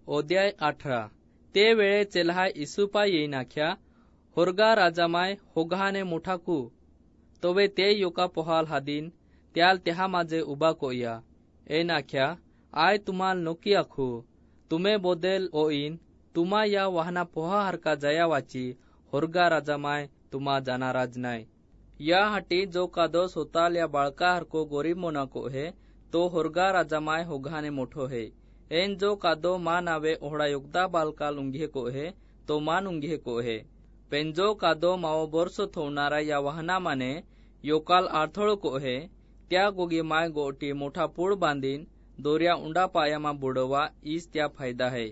अध्याय 18 ते वेळे चेल्हा इसुपा येई नाख्या होरगा राजामाय होगाने मोठाकू तोवे ते योका पोहाल हादीन त्याल तेहा माझे उबा कोया ए नाख्या आय तुम्हाल नोकी आखू तुमे बोदेल ओइन तुमा या वाहना पोहा हरका जया वाची होरगा राजामाय तुमा जानाराज नाय या हाटी जो कादो सोताल या बाळका हरको गोरीब मोनाको है तो होरगा राजामाय होगाने मोठो है एन जो कादो मा नावे ओहड़ा योगदा बालकाल उंघे को है तो मान उंघे को है पेंजो कादो माओ बोरसो थोवणारा या वाहना माने योकाल आर्थळ को है त्या गोगी माय गोटी मोठा पूड बांधीन दोऱ्या उंडा पायामा बुडवा ईस त्या फायदा है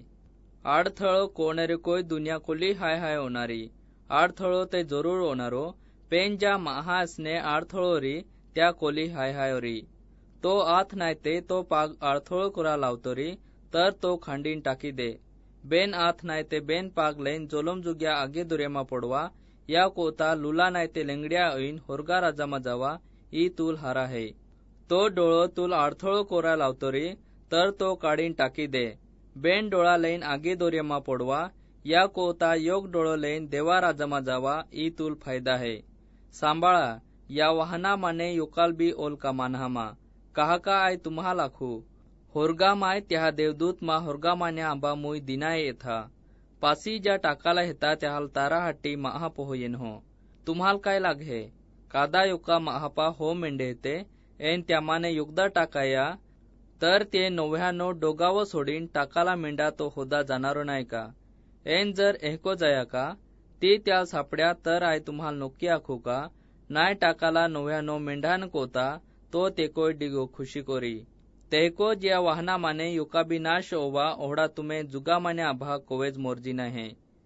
आडथळो कोणरे कोई दुनिया कोली हाय हाय होणारी आडथळो ते जरूर होणारो पेन ज्या महासने आडथळो री त्या कोली हाय हाय री तो आथ नाही ते तो पाग आळथोळ करा लावतो री तर तो खांडीन टाकी दे बेन आथ नाही ते बेन पाग लेन जोलम जुग्या आगे दुरेमा पडवा या कोता लुला नाही ते लेंगड्या ऐन होरगा राजामा जावा ई तुल हारा है तो डोळो तुल आळथोळ कोरा लावतो री तर तो काढीन टाकी दे बेन डोळा लेन आगे दोरेमा पडवा या कोता योग डोळो लेन देवा राजामा जावा ई तुल फायदा है सांभाळा या वाहना माने योकाल बी ओल का मानहामा कहा का आय तुम्हा लाखू होरगा माय त्या देवदूत मा होरगा मान्या आंबा मुई दिनाय येथा पासी ज्या टाकाला हेता त्याल तारा हट्टी महा पोहोयेन हो तुम्हाल काय लागे कादा योका महापा हो मेंढे हेते एन त्यामाने युगदा टाकाया तर ते 99 डोगाव सोडीन टाकाला मेंढा तो होदा जाणारो नाही का एन जर ehको जाया का ती त्याल सापड्या तर आय तुम्हाल नोकी आखू का नाय टाकाला 99 मेंढान कोता तो तेको डिगो खुशी कोरी तेको ज्या वाहना माने युका भी नाश ओवा ओहड़ा तुम्हें जुगा माने आभा कोवेज मोर्जी नाही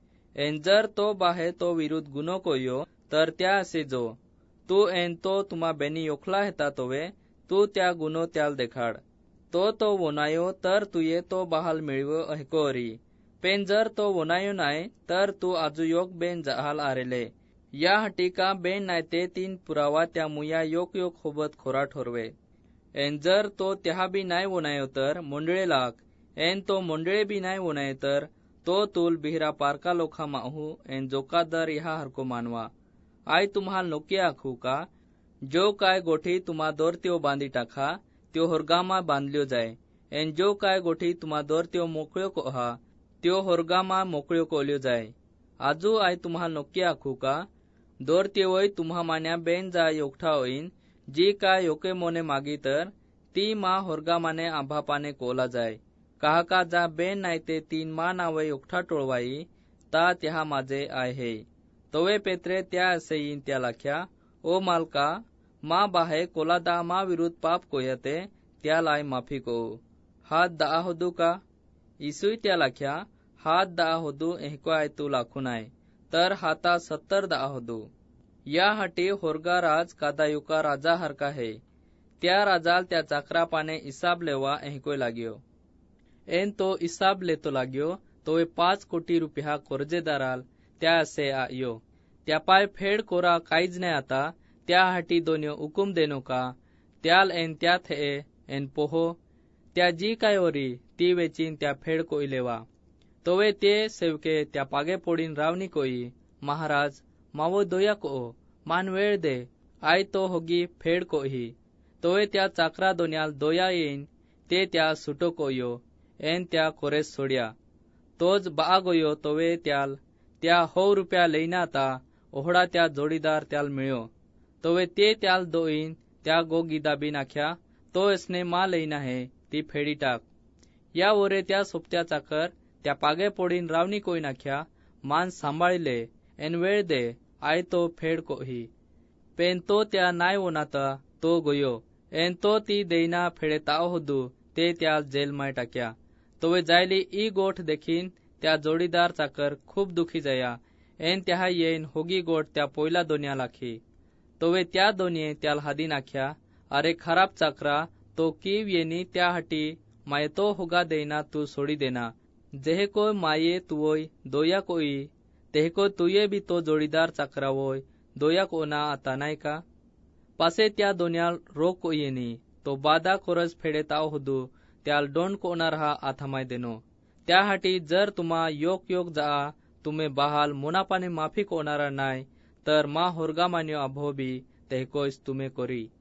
एन जर तो बाहे तो विरुद्ध गुनो कोयो तर त्या असे जो तू एन तो तुमा बेनी योखला हेता तोवे तू त्या गुनो त्याल देखाड तो वोनायो तर तुये तो बहाल मिळवो अहकोरी पेन जर तो वोनायो नाय तर तू आजू योग बेन जहाल आरेले या हटिका बेन नायते 3 पुरावा त्या मुया योक योक होबत खोरा ठोरवे एन जर तो त्या बी नाय वोनायो तर मोंडळे लाग एन तो मोंडळे बी नाय वोनायो तर तो तुल बिहरा पारका लोखा माहू एन जोका दर ह्या हरको मानवा आय तुम्हाल नोकी आखू का जो काय गोठी तुमा दोर त्यो बांधी टाका त्यो होरगामा बांधल्यो जाय एन जो काय गोठी तुमा दोर त्यो मोकळ्यो को हा त्यो होरगामा मोकळ्यो कोल्यो जाय आजू आय तुम्हाल नोकी आखू का दोर तेवय तुम्हा मान्या बेन जा योगठा होईन जी काय योके मोने मागी तर ती मा होरगा माने आभा पाने कोला जाय कहा का जा बेन नायते 3 मा नावे योगठा टोळवाई ता त्या माझे आय हे तोवे पेत्रे त्या असे येईन त्या लाख्या ओ मालका मा बाहे कोला दा मा विरुद्ध पाप कोयते त्या लाय माफी को हात दा होदू का इसुई त्या लाख्या हात दा होदू ehको आय तू लाखू नाय तर हाता 70 दा होदू या हटी होरगा राज कादा युका राजा हरका है त्या राजाल त्या चाकरा पाने हिसाब लेवा ehको लाग्यो एन तो हिसाब लेतो लाग्यो तो 5 कोटी रुपया कर्जेदाराल त्या असे आयो त्या पाय फेड कोरा काहीच नाही आता त्या हटी दोन्यो हुकुम देनो का त्याल एन त्या थे एन पोहो त्या जी काय ओरी ती वेचीन त्या फेड कोई लेवा तोवे ते सेवके त्या पागे पोडीन रावनी कोई महाराज मावो दोया को मान वेळ दे आय तो होगी फेड कोही तोवे त्या चाकरा दोन्याल दोया येईन ते त्या सुटो कोयो एन त्या कोरेस सोड्या तोज बागोयो तोवे त्याल त्या 100 रुपया लेईना आता ओहडा त्या जोडीदार त्याल मिळ्यो तोवे ते त्याल दोईन त्या गोगी दाबी नाख्या तो इसने मा लेईना है ती फेडी टाक या वरे त्या सोपत्या चाकर त्या पागे पोडीन रावनी कोई नाख्या मान सांभाळले एन वेळ दे आय तो फेड कोही पेन तो त्या नाय वोनाता तो गोयो एन तो ती देईना फेडेता होदू ते त्या जेल माय टाक्या तोवे जायली ई गोठ देखीन त्या जोडीदार चाकर खूप दुखी जाया एन त्या येईन होगी गोठ त्या पोयला दोन्या लाखी तोवे त्या दोन्ही त्याल हादी नाख्या अरे खराब चाकरा तो कीव येनी त्या हटी माये तो होगा देना तू सोडी देना जेहे को माये तुवोय दोया कोई तेहको तुये भी तो जोडीदार चाकरा वोय दोया कोना आता नाय का पासे त्या दोन्याल रोग को येनी तो बादा कोरस फेडेताव होदू त्याल डोंड कोना रहा आथामाय देनो त्याहाटी जर तुम्हा योक जा तुम्ही बहाल मुनापाने माफी कोणारा नाय तर मा होरगा मान्यो अभोबी तेहकोस तुम्ही कोरी.